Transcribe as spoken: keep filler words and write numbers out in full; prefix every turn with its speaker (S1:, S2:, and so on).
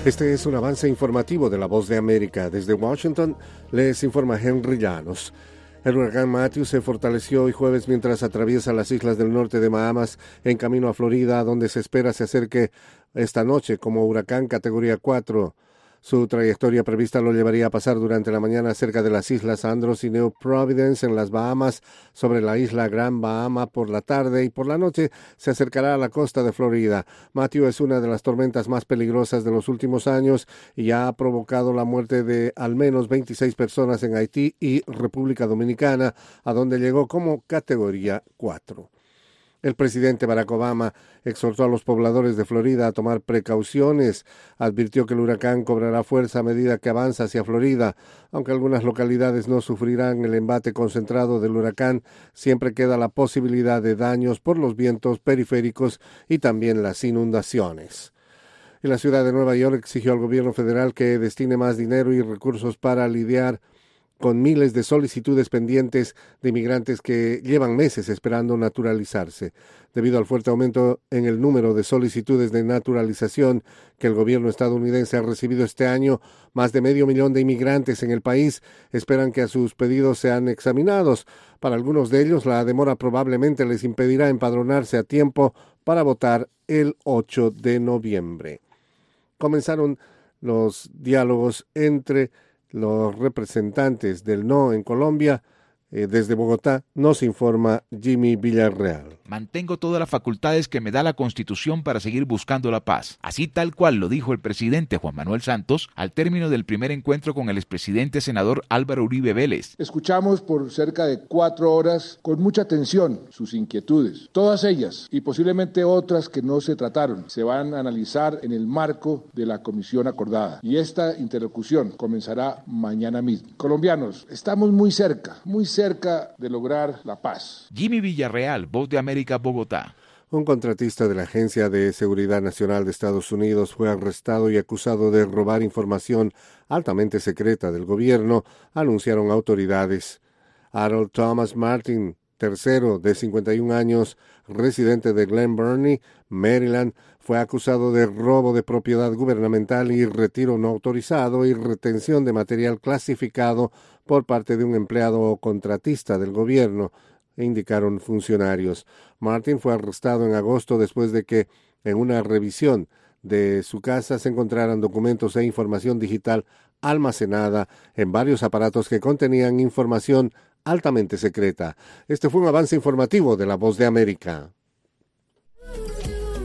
S1: Este es un avance informativo de La Voz de América. Desde Washington les informa Henry Llanos. El huracán Matthew se fortaleció hoy jueves mientras atraviesa las islas del norte de Bahamas en camino a Florida, donde se espera se acerque esta noche como huracán categoría cuatro. Su trayectoria prevista lo llevaría a pasar durante la mañana cerca de las islas Andros y New Providence en las Bahamas, sobre la isla Gran Bahama por la tarde, y por la noche se acercará a la costa de Florida. Matthew es una de las tormentas más peligrosas de los últimos años y ya ha provocado la muerte de al menos veintiséis personas en Haití y República Dominicana, a donde llegó como categoría cuatro. El presidente Barack Obama exhortó a los pobladores de Florida a tomar precauciones. Advirtió que el huracán cobrará fuerza a medida que avanza hacia Florida. Aunque algunas localidades no sufrirán el embate concentrado del huracán, siempre queda la posibilidad de daños por los vientos periféricos y también las inundaciones. Y la ciudad de Nueva York exigió al gobierno federal que destine más dinero y recursos para lidiar con miles de solicitudes pendientes de inmigrantes que llevan meses esperando naturalizarse. Debido al fuerte aumento en el número de solicitudes de naturalización que el gobierno estadounidense ha recibido este año, más de medio millón de inmigrantes en el país esperan que sus pedidos sean examinados. Para algunos de ellos, la demora probablemente les impedirá empadronarse a tiempo para votar el ocho de noviembre. Comenzaron los diálogos entre los representantes del no en Colombia. Eh, desde Bogotá nos informa Jimmy Villarreal.
S2: Mantengo todas las facultades que me da la Constitución para seguir buscando la paz. Así tal cual lo dijo el presidente Juan Manuel Santos al término del primer encuentro con el expresidente senador Álvaro Uribe Vélez.
S3: Escuchamos por cerca de cuatro horas con mucha atención sus inquietudes. Todas ellas y posiblemente otras que no se trataron se van a analizar en el marco de la comisión acordada. Y esta interlocución comenzará mañana mismo. Colombianos, estamos muy cerca, muy cerca cerca de lograr la paz.
S2: Jimmy Villarreal, Voz de América, Bogotá.
S1: Un contratista de la Agencia de Seguridad Nacional de Estados Unidos fue arrestado y acusado de robar información altamente secreta del gobierno, anunciaron autoridades. Harold Thomas Martin, tercero, de cincuenta y un años, residente de Glen Burnie, Maryland, fue acusado de robo de propiedad gubernamental y retiro no autorizado y retención de material clasificado por parte de un empleado o contratista del gobierno, indicaron funcionarios. Martin fue arrestado en agosto después de que en una revisión de su casa se encontraran documentos e información digital almacenada en varios aparatos que contenían información altamente secreta. Este fue un avance informativo de La Voz de América.